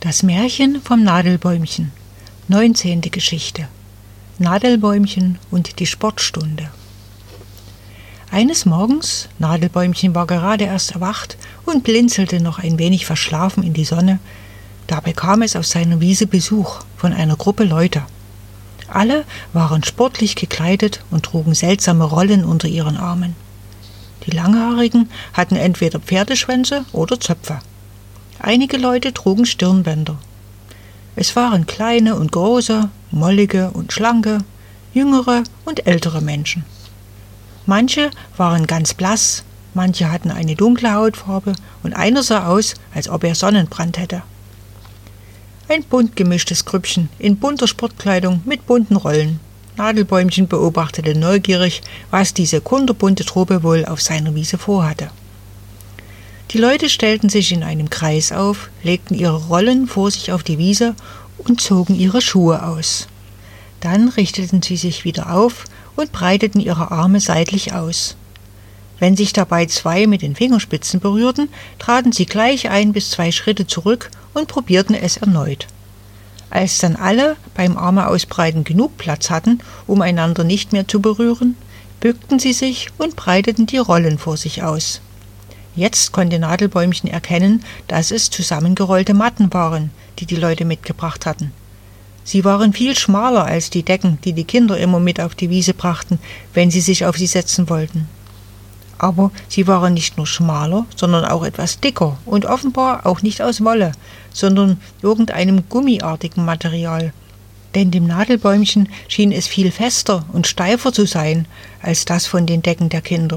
Das Märchen vom Nadelbäumchen. 19. Geschichte. Nadelbäumchen und die Sportstunde. Eines Morgens, Nadelbäumchen war gerade erst erwacht und blinzelte noch ein wenig verschlafen in die Sonne, da bekam es auf seiner Wiese Besuch von einer Gruppe Leute. Alle waren sportlich gekleidet und trugen seltsame Rollen unter ihren Armen. Die Langhaarigen hatten entweder Pferdeschwänze oder Zöpfe. Einige Leute trugen Stirnbänder. Es waren kleine und große, mollige und schlanke, jüngere und ältere Menschen. Manche waren ganz blass, manche hatten eine dunkle Hautfarbe und einer sah aus, als ob er Sonnenbrand hätte. Ein bunt gemischtes Grüppchen in bunter Sportkleidung mit bunten Rollen. Nadelbäumchen beobachtete neugierig, was diese kunterbunte Truppe wohl auf seiner Wiese vorhatte. Die Leute stellten sich in einem Kreis auf, legten ihre Rollen vor sich auf die Wiese und zogen ihre Schuhe aus. Dann richteten sie sich wieder auf und breiteten ihre Arme seitlich aus. Wenn sich dabei zwei mit den Fingerspitzen berührten, traten sie gleich 1 bis 2 Schritte zurück und probierten es erneut. Als dann alle beim Arme ausbreiten genug Platz hatten, um einander nicht mehr zu berühren, bückten sie sich und breiteten die Rollen vor sich aus. Jetzt konnte Nadelbäumchen erkennen, dass es zusammengerollte Matten waren, die die Leute mitgebracht hatten. Sie waren viel schmaler als die Decken, die die Kinder immer mit auf die Wiese brachten, wenn sie sich auf sie setzen wollten. Aber sie waren nicht nur schmaler, sondern auch etwas dicker und offenbar auch nicht aus Wolle, sondern irgendeinem gummiartigen Material. Denn dem Nadelbäumchen schien es viel fester und steifer zu sein als das von den Decken der Kinder.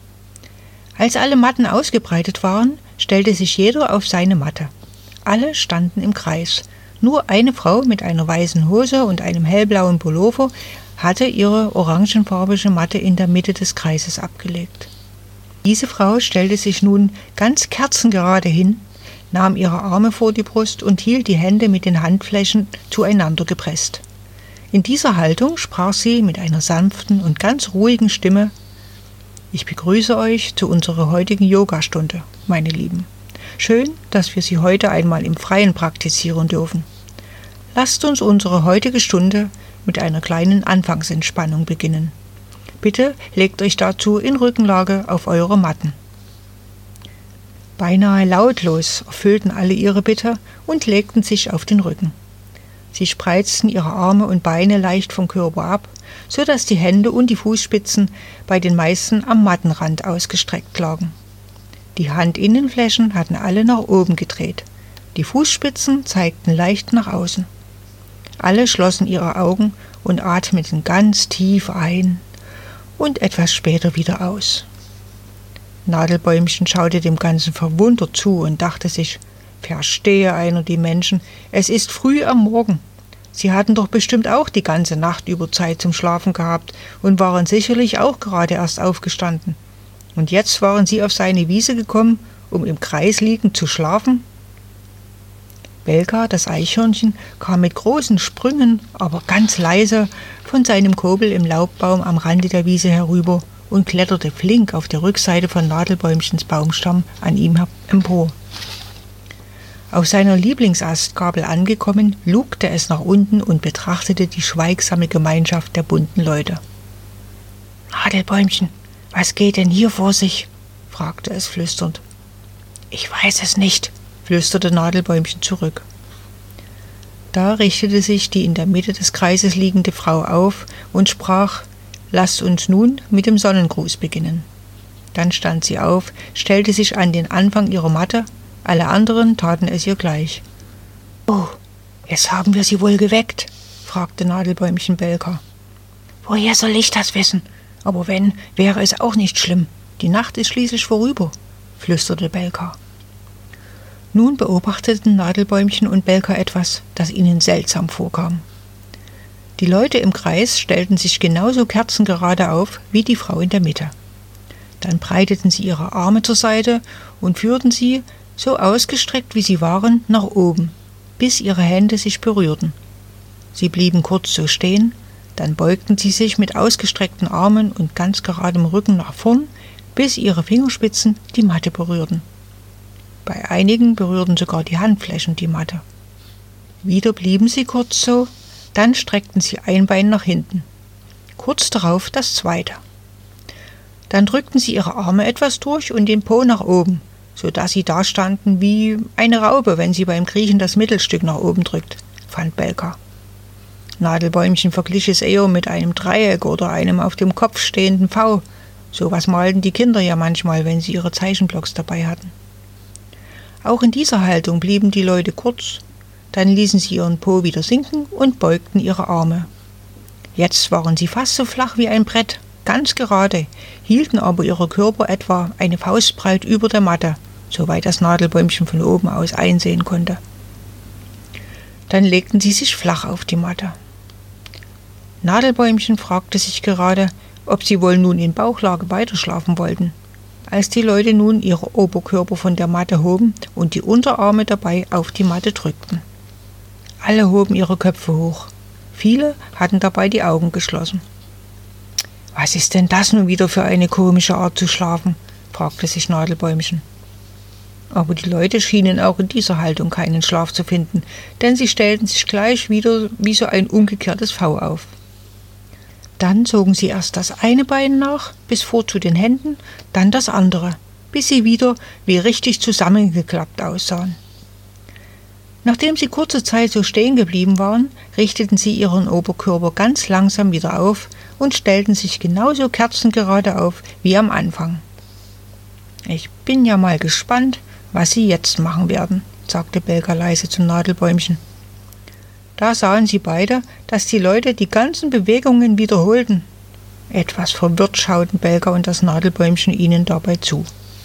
Als alle Matten ausgebreitet waren, stellte sich jeder auf seine Matte. Alle standen im Kreis. Nur eine Frau mit einer weißen Hose und einem hellblauen Pullover hatte ihre orangenfarbige Matte in der Mitte des Kreises abgelegt. Diese Frau stellte sich nun ganz kerzengerade hin, nahm ihre Arme vor die Brust und hielt die Hände mit den Handflächen zueinander gepresst. In dieser Haltung sprach sie mit einer sanften und ganz ruhigen Stimme: Ich begrüße euch zu unserer heutigen Yogastunde, meine Lieben. Schön, dass wir sie heute einmal im Freien praktizieren dürfen. Lasst uns unsere heutige Stunde mit einer kleinen Anfangsentspannung beginnen. Bitte legt euch dazu in Rückenlage auf eure Matten. Beinahe lautlos erfüllten alle ihre Bitte und legten sich auf den Rücken. Sie spreizten ihre Arme und Beine leicht vom Körper ab, so dass die Hände und die Fußspitzen bei den meisten am Mattenrand ausgestreckt lagen. Die Handinnenflächen hatten alle nach oben gedreht. Die Fußspitzen zeigten leicht nach außen. Alle schlossen ihre Augen und atmeten ganz tief ein und etwas später wieder aus. Nadelbäumchen schaute dem Ganzen verwundert zu und dachte sich: Verstehe einer die Menschen, es ist früh am Morgen. Sie hatten doch bestimmt auch die ganze Nacht über Zeit zum Schlafen gehabt und waren sicherlich auch gerade erst aufgestanden. Und jetzt waren sie auf seine Wiese gekommen, um im Kreis liegend zu schlafen? Belka, das Eichhörnchen, kam mit großen Sprüngen, aber ganz leise, von seinem Kobel im Laubbaum am Rande der Wiese herüber und kletterte flink auf der Rückseite von Nadelbäumchens Baumstamm an ihm empor. Auf seiner Lieblingsastgabel angekommen, lugte es nach unten und betrachtete die schweigsame Gemeinschaft der bunten Leute. »Nadelbäumchen, was geht denn hier vor sich?« fragte es flüsternd. »Ich weiß es nicht«, flüsterte Nadelbäumchen zurück. Da richtete sich die in der Mitte des Kreises liegende Frau auf und sprach: »Lasst uns nun mit dem Sonnengruß beginnen.« Dann stand sie auf, stellte sich an den Anfang ihrer Matte, alle anderen taten es ihr gleich. »Oh, jetzt haben wir sie wohl geweckt?« fragte Nadelbäumchen Belka. »Woher soll ich das wissen? Aber wenn, wäre es auch nicht schlimm. Die Nacht ist schließlich vorüber«, flüsterte Belka. Nun beobachteten Nadelbäumchen und Belka etwas, das ihnen seltsam vorkam. Die Leute im Kreis stellten sich genauso kerzengerade auf wie die Frau in der Mitte. Dann breiteten sie ihre Arme zur Seite und führten sie, so ausgestreckt wie sie waren, nach oben, bis ihre Hände sich berührten. Sie blieben kurz so stehen, dann beugten sie sich mit ausgestreckten Armen und ganz geradem Rücken nach vorn, bis ihre Fingerspitzen die Matte berührten. Bei einigen berührten sogar die Handflächen die Matte. Wieder blieben sie kurz so, dann streckten sie ein Bein nach hinten. Kurz darauf das zweite. Dann drückten sie ihre Arme etwas durch und den Po nach oben, sodass sie dastanden wie eine Raupe, wenn sie beim Kriechen das Mittelstück nach oben drückt, fand Belka. Nadelbäumchen verglich es eher mit einem Dreieck oder einem auf dem Kopf stehenden V. Sowas malten die Kinder ja manchmal, wenn sie ihre Zeichenblocks dabei hatten. Auch in dieser Haltung blieben die Leute kurz, dann ließen sie ihren Po wieder sinken und beugten ihre Arme. Jetzt waren sie fast so flach wie ein Brett, ganz gerade, hielten aber ihre Körper etwa eine Faustbreit über der Matte, soweit das Nadelbäumchen von oben aus einsehen konnte. Dann legten sie sich flach auf die Matte. Nadelbäumchen fragte sich gerade, ob sie wohl nun in Bauchlage weiterschlafen wollten, als die Leute nun ihre Oberkörper von der Matte hoben und die Unterarme dabei auf die Matte drückten. Alle hoben ihre Köpfe hoch. Viele hatten dabei die Augen geschlossen. »Was ist denn das nun wieder für eine komische Art zu schlafen?« fragte sich Nadelbäumchen. Aber die Leute schienen auch in dieser Haltung keinen Schlaf zu finden, denn sie stellten sich gleich wieder wie so ein umgekehrtes V auf. Dann zogen sie erst das eine Bein nach, bis vor zu den Händen, dann das andere, bis sie wieder wie richtig zusammengeklappt aussahen. Nachdem sie kurze Zeit so stehen geblieben waren, richteten sie ihren Oberkörper ganz langsam wieder auf und stellten sich genauso kerzengerade auf wie am Anfang. »Ich bin ja mal gespannt, was Sie jetzt machen werden«, sagte Belka leise zum Nadelbäumchen. Da sahen sie beide, dass die Leute die ganzen Bewegungen wiederholten. Etwas verwirrt schauten Belka und das Nadelbäumchen ihnen dabei zu.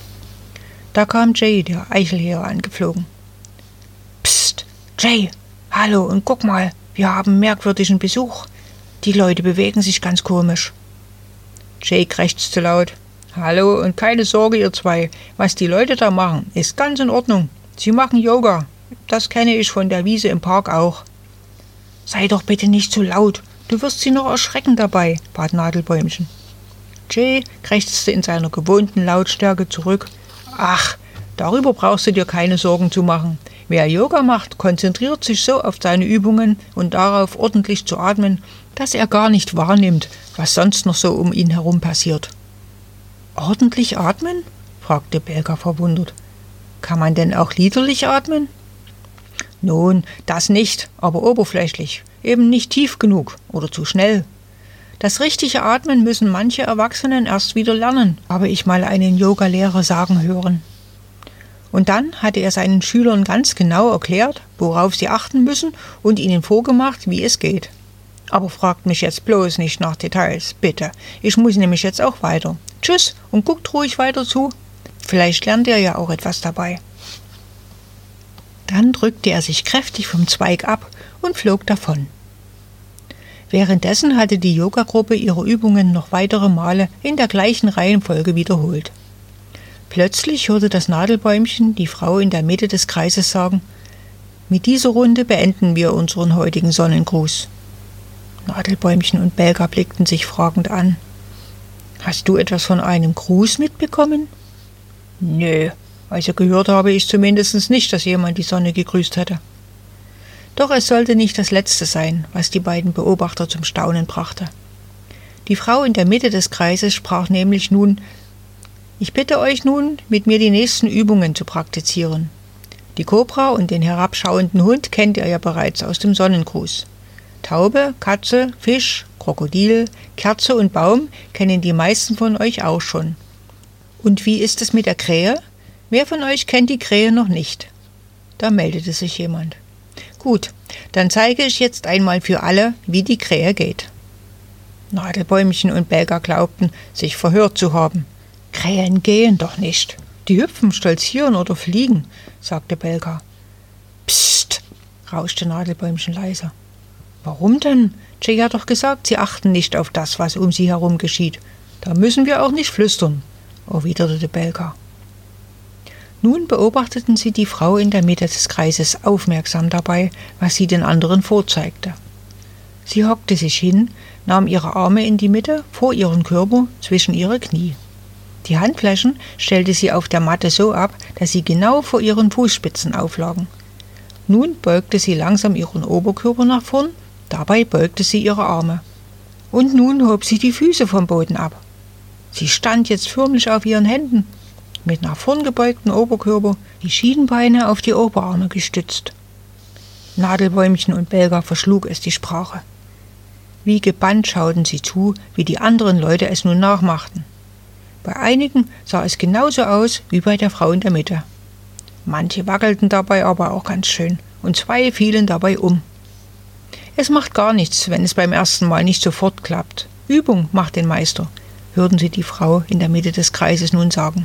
Da kam Jay, der Eichelheer, angeflogen. »Psst, Jay, hallo und guck mal, wir haben merkwürdigen Besuch. Die Leute bewegen sich ganz komisch.« Jay krächzte laut. »Hallo und keine Sorge, ihr zwei, was die Leute da machen, ist ganz in Ordnung. Sie machen Yoga, das kenne ich von der Wiese im Park auch.« »Sei doch bitte nicht so laut, du wirst sie noch erschrecken dabei«, bat Nadelbäumchen. Jay krächzte in seiner gewohnten Lautstärke zurück. »Ach, darüber brauchst du dir keine Sorgen zu machen. Wer Yoga macht, konzentriert sich so auf seine Übungen und darauf, ordentlich zu atmen, dass er gar nicht wahrnimmt, was sonst noch so um ihn herum passiert.« »Ordentlich atmen?« fragte Belka verwundert. »Kann man denn auch liederlich atmen?« »Nun, das nicht, aber oberflächlich, eben nicht tief genug oder zu schnell. Das richtige Atmen müssen manche Erwachsenen erst wieder lernen, habe ich mal einen Yogalehrer sagen hören.« Und dann hatte er seinen Schülern ganz genau erklärt, worauf sie achten müssen und ihnen vorgemacht, wie es geht. Aber fragt mich jetzt bloß nicht nach Details, bitte. Ich muss nämlich jetzt auch weiter. Tschüss und guckt ruhig weiter zu. Vielleicht lernt ihr ja auch etwas dabei. Dann drückte er sich kräftig vom Zweig ab und flog davon. Währenddessen hatte die Yogagruppe ihre Übungen noch weitere Male in der gleichen Reihenfolge wiederholt. Plötzlich hörte das Nadelbäumchen die Frau in der Mitte des Kreises sagen: »Mit dieser Runde beenden wir unseren heutigen Sonnengruß.« Nadelbäumchen und Belka blickten sich fragend an. »Hast du etwas von einem Gruß mitbekommen?« »Nö, also gehört habe ich zumindest nicht, dass jemand die Sonne gegrüßt hätte.« Doch es sollte nicht das Letzte sein, was die beiden Beobachter zum Staunen brachte. Die Frau in der Mitte des Kreises sprach nämlich nun: »Ich bitte euch nun, mit mir die nächsten Übungen zu praktizieren. Die Kobra und den herabschauenden Hund kennt ihr ja bereits aus dem Sonnengruß. Taube, Katze, Fisch, Krokodil, Kerze und Baum kennen die meisten von euch auch schon. Und wie ist es mit der Krähe? Wer von euch kennt die Krähe noch nicht?« Da meldete sich jemand. »Gut, dann zeige ich jetzt einmal für alle, wie die Krähe geht.« Nadelbäumchen und Belka glaubten, sich verhört zu haben. »Krähen gehen doch nicht. Die hüpfen, stolzieren oder fliegen«, sagte Belka. »Psst«, rauschte Nadelbäumchen leise. »Warum denn? Jay hat doch gesagt, sie achten nicht auf das, was um sie herum geschieht. Da müssen wir auch nicht flüstern«, erwiderte Belka. Nun beobachteten sie die Frau in der Mitte des Kreises aufmerksam dabei, was sie den anderen vorzeigte. Sie hockte sich hin, nahm ihre Arme in die Mitte, vor ihren Körper, zwischen ihre Knie. Die Handflächen stellte sie auf der Matte so ab, dass sie genau vor ihren Fußspitzen auflagen. Nun beugte sie langsam ihren Oberkörper nach vorn, dabei beugte sie ihre Arme. Und nun hob sie die Füße vom Boden ab. Sie stand jetzt förmlich auf ihren Händen, mit nach vorn gebeugtem Oberkörper, die Schienbeine auf die Oberarme gestützt. Nadelbäumchen und Belga verschlug es die Sprache. Wie gebannt schauten sie zu, wie die anderen Leute es nun nachmachten. Bei einigen sah es genauso aus wie bei der Frau in der Mitte. Manche wackelten dabei aber auch ganz schön und 2 fielen dabei um. Es macht gar nichts, wenn es beim ersten Mal nicht sofort klappt. Übung macht den Meister, hörten sie die Frau in der Mitte des Kreises nun sagen.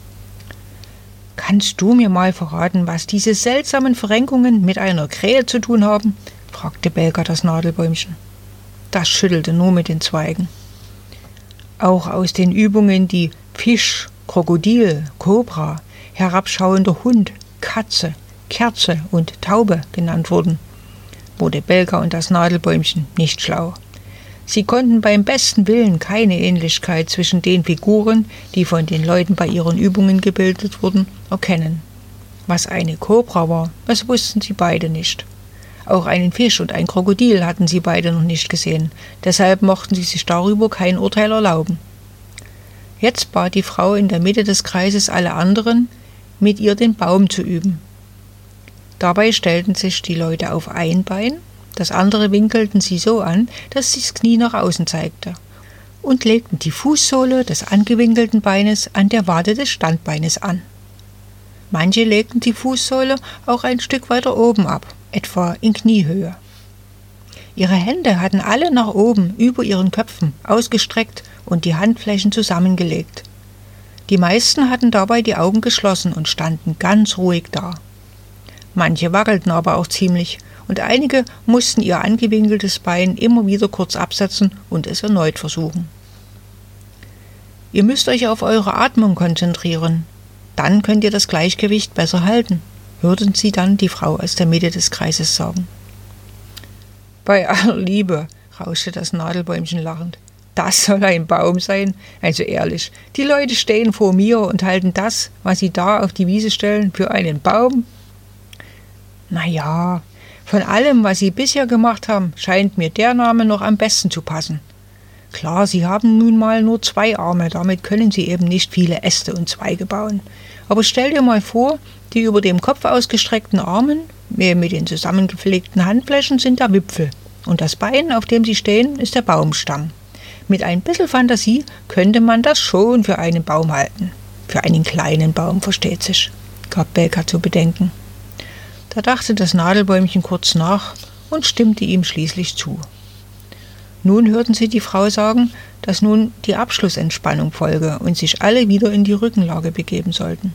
Kannst du mir mal verraten, was diese seltsamen Verrenkungen mit einer Krähe zu tun haben? Fragte Belga das Nadelbäumchen. Das schüttelte nur mit den Zweigen. Auch aus den Übungen, die Fisch, Krokodil, Kobra, herabschauender Hund, Katze, Kerze und Taube genannt wurden, wurde Belga und das Nadelbäumchen nicht schlau. Sie konnten beim besten Willen keine Ähnlichkeit zwischen den Figuren, die von den Leuten bei ihren Übungen gebildet wurden, erkennen. Was eine Kobra war, das wussten sie beide nicht. Auch einen Fisch und ein Krokodil hatten sie beide noch nicht gesehen, deshalb mochten sie sich darüber kein Urteil erlauben. Jetzt bat die Frau in der Mitte des Kreises alle anderen, mit ihr den Baum zu üben. Dabei stellten sich die Leute auf ein Bein, das andere winkelten sie so an, dass das Knie nach außen zeigte, und legten die Fußsohle des angewinkelten Beines an der Wade des Standbeines an. Manche legten die Fußsohle auch ein Stück weiter oben ab, etwa in Kniehöhe. Ihre Hände hatten alle nach oben über ihren Köpfen ausgestreckt und die Handflächen zusammengelegt. Die meisten hatten dabei die Augen geschlossen und standen ganz ruhig da. Manche wackelten aber auch ziemlich und einige mussten ihr angewinkeltes Bein immer wieder kurz absetzen und es erneut versuchen. Ihr müsst euch auf eure Atmung konzentrieren, dann könnt ihr das Gleichgewicht besser halten, hörten sie dann die Frau aus der Mitte des Kreises sagen. Bei aller Liebe, rauschte das Nadelbäumchen lachend. Das soll ein Baum sein? Also ehrlich, die Leute stehen vor mir und halten das, was sie da auf die Wiese stellen, für einen Baum? Na ja, von allem, was sie bisher gemacht haben, scheint mir der Name noch am besten zu passen. Klar, sie haben nun mal nur 2 Arme, damit können sie eben nicht viele Äste und Zweige bauen. Aber stell dir mal vor, die über dem Kopf ausgestreckten Armen, mit den zusammengepflegten Handflächen sind der Wipfel und das Bein, auf dem sie stehen, ist der Baumstamm. Mit ein bisschen Fantasie könnte man das schon für einen Baum halten. Für einen kleinen Baum, versteht sich, gab Belka zu bedenken. Da dachte das Nadelbäumchen kurz nach und stimmte ihm schließlich zu. Nun hörten sie die Frau sagen, dass nun die Abschlussentspannung folge und sich alle wieder in die Rückenlage begeben sollten.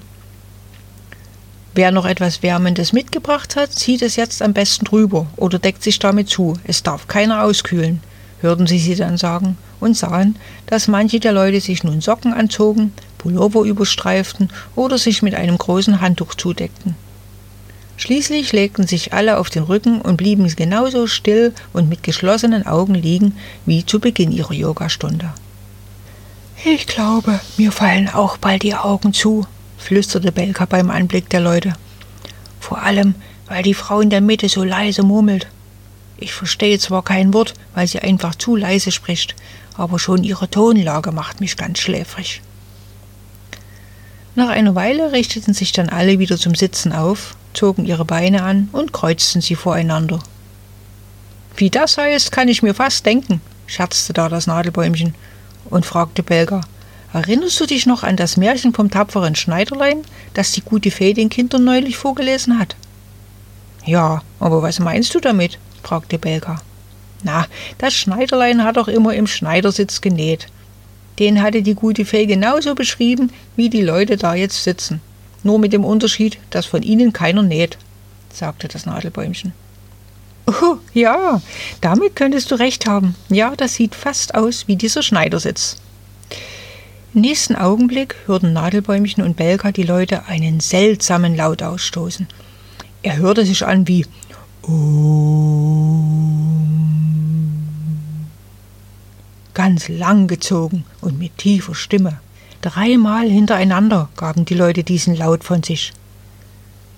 Wer noch etwas Wärmendes mitgebracht hat, zieht es jetzt am besten drüber oder deckt sich damit zu. Es darf keiner auskühlen, hörten sie dann sagen und sahen, dass manche der Leute sich nun Socken anzogen, Pullover überstreiften oder sich mit einem großen Handtuch zudeckten. Schließlich legten sich alle auf den Rücken und blieben genauso still und mit geschlossenen Augen liegen wie zu Beginn ihrer Yogastunde. »Ich glaube, mir fallen auch bald die Augen zu«, flüsterte Belka beim Anblick der Leute. »Vor allem, weil die Frau in der Mitte so leise murmelt. Ich verstehe zwar kein Wort, weil sie einfach zu leise spricht, aber schon ihre Tonlage macht mich ganz schläfrig.« Nach einer Weile richteten sich dann alle wieder zum Sitzen auf, zogen ihre Beine an und kreuzten sie voreinander. »Wie das heißt, kann ich mir fast denken«, scherzte da das Nadelbäumchen und fragte Belka, »Erinnerst du dich noch an das Märchen vom tapferen Schneiderlein, das die gute Fee den Kindern neulich vorgelesen hat?« »Ja, aber was meinst du damit?«, fragte Belka. »Na, das Schneiderlein hat doch immer im Schneidersitz genäht. Den hatte die gute Fee genauso beschrieben, wie die Leute da jetzt sitzen. Nur mit dem Unterschied, dass von ihnen keiner näht«, sagte das Nadelbäumchen. »Oh, ja, damit könntest du recht haben. Ja, das sieht fast aus wie dieser Schneidersitz.« Im nächsten Augenblick hörten Nadelbäumchen und Belka die Leute einen seltsamen Laut ausstoßen. Er hörte sich an wie ganz lang gezogen und mit tiefer Stimme. 3-mal hintereinander gaben die Leute diesen Laut von sich. »Das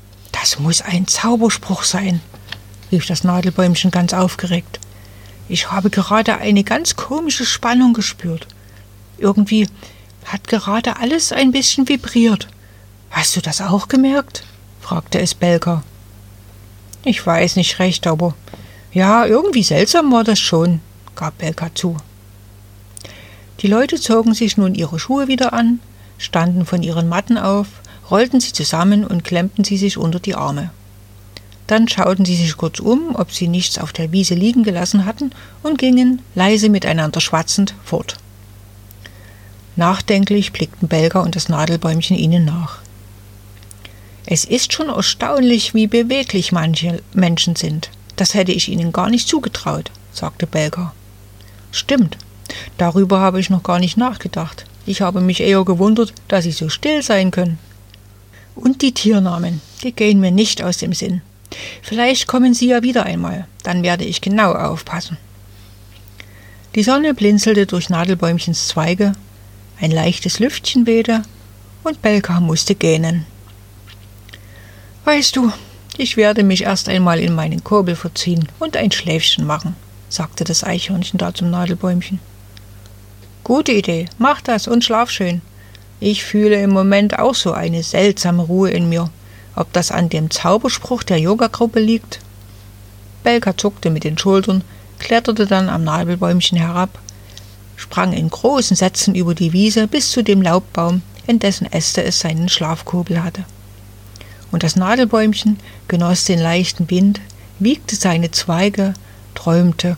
Das muss ein Zauberspruch sein, rief das Nadelbäumchen ganz aufgeregt. Ich habe gerade eine ganz komische Spannung gespürt. Irgendwie hat gerade alles ein bisschen vibriert. Hast du das auch gemerkt? Fragte es Belka. Ich weiß nicht recht, aber ja, irgendwie seltsam war das schon, gab Belka zu. Die Leute zogen sich nun ihre Schuhe wieder an, standen von ihren Matten auf, rollten sie zusammen und klemmten sie sich unter die Arme. Dann schauten sie sich kurz um, ob sie nichts auf der Wiese liegen gelassen hatten, und gingen, leise miteinander schwatzend, fort. Nachdenklich blickten Belka und das Nadelbäumchen ihnen nach. Es ist schon erstaunlich, wie beweglich manche Menschen sind. Das hätte ich ihnen gar nicht zugetraut, sagte Belka. Stimmt, darüber habe ich noch gar nicht nachgedacht. Ich habe mich eher gewundert, dass sie so still sein können. Und die Tiernamen, die gehen mir nicht aus dem Sinn. Vielleicht kommen sie ja wieder einmal, dann werde ich genau aufpassen. Die Sonne blinzelte durch Nadelbäumchens Zweige, ein leichtes Lüftchen wehte und Belka musste gähnen. Weißt du, ich werde mich erst einmal in meinen Korbel verziehen und ein Schläfchen machen, sagte das Eichhörnchen da zum Nadelbäumchen. Gute Idee, mach das und schlaf schön. Ich fühle im Moment auch so eine seltsame Ruhe in mir. Ob das an dem Zauberspruch der Yogagruppe liegt? Belka zuckte mit den Schultern, kletterte dann am Nadelbäumchen herab, sprang in großen Sätzen über die Wiese bis zu dem Laubbaum, in dessen Äste es seinen Schlafkorbel hatte. Und das Nadelbäumchen genoss den leichten Wind, wiegte seine Zweige, träumte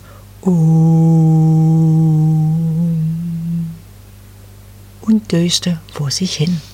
und döste vor sich hin.